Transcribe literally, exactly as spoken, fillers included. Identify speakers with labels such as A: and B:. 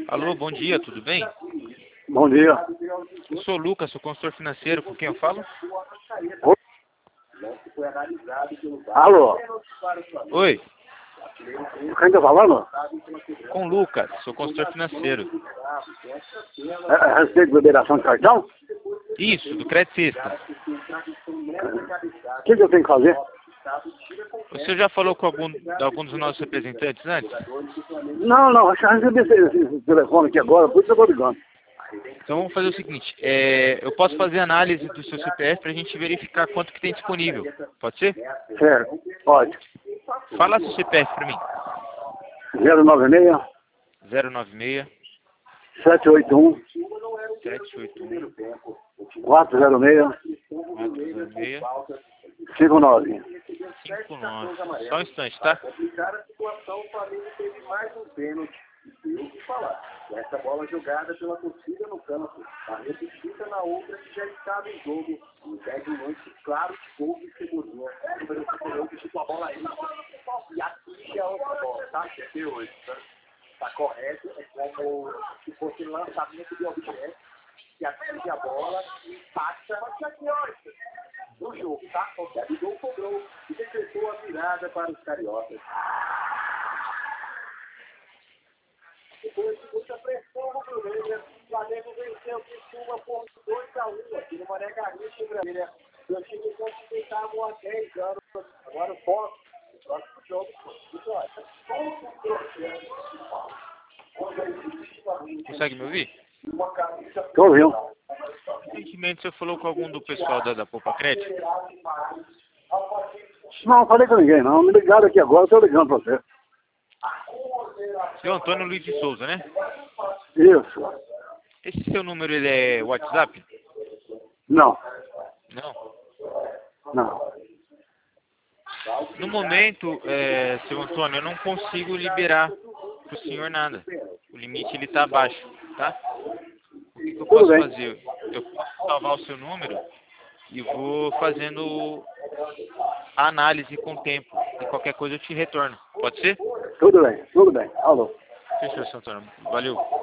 A: Alô, bom dia, tudo bem?
B: Bom dia.
A: Eu sou o Lucas, sou consultor financeiro, com quem eu falo?
B: Alô?
A: Oi,
B: Quem tá falando?
A: com o Lucas, sou consultor financeiro.
B: É, é a respeito de liberação de cartão?
A: Isso, do Credit System.
B: O que, que eu tenho que fazer?
A: Você já falou com algum, algum dos nossos representantes antes?
B: Não, não, acho que eu recebi esse, esse, esse telefone aqui agora, por isso eu tô ligando.
A: Então vamos fazer o seguinte, é, eu posso fazer análise do seu C P F para a gente verificar quanto que tem disponível. Pode ser?
B: Certo, pode.
A: Fala seu C P F para mim.
B: zero nove seis,
A: zero nove seis,
B: sete oito um,
A: sete oito um,
B: quatro zero seis,
A: quatro zero seis,
B: cinco nove.
A: cinco nove. Só um instante, tá?
C: Essa bola jogada pela torcida no campo, a repetida na outra que já estava em jogo, impede um lance claro de gol de segurança. O número superior que chuta a bola aí e atinge a outra bola, tá? Cheguei hoje, tá? Tá correto, é como se fosse lançamento de objeto que atinge a bola e impacta no jogo, tá? O Gabigol cobrou e decretou a virada para os cariocas. Depois de muita pressão no Cruzeiro, o Flamengo venceu o Criciúma por dois a um aqui no Mané Garrincha, em Brasília. Os times não se tentavam há dez anos. Agora o foco, o próximo jogo, vitória.
A: Consegue me ouvir?
B: Tô ouvindo.
A: Recentemente você falou com algum do pessoal da, da Poupa Crédito?
B: Não, não falei com ninguém, não. Me ligaram aqui agora, eu tô ligando pra você.
A: Seu Antônio Luiz de Souza, né?
B: Isso.
A: Esse seu número, ele é WhatsApp?
B: Não,
A: Não.
B: não.
A: No momento, é, seu Antônio, eu não consigo liberar para o senhor nada. O limite ele está abaixo, tá? O que, que eu
B: Tudo
A: posso
B: bem.
A: fazer? Eu posso salvar o seu número e vou fazendo a análise com o tempo. E qualquer coisa eu te retorno. Pode ser?
B: Tudo bem, tudo bem. Alô.
A: Fechou, seu Antônio. Valeu.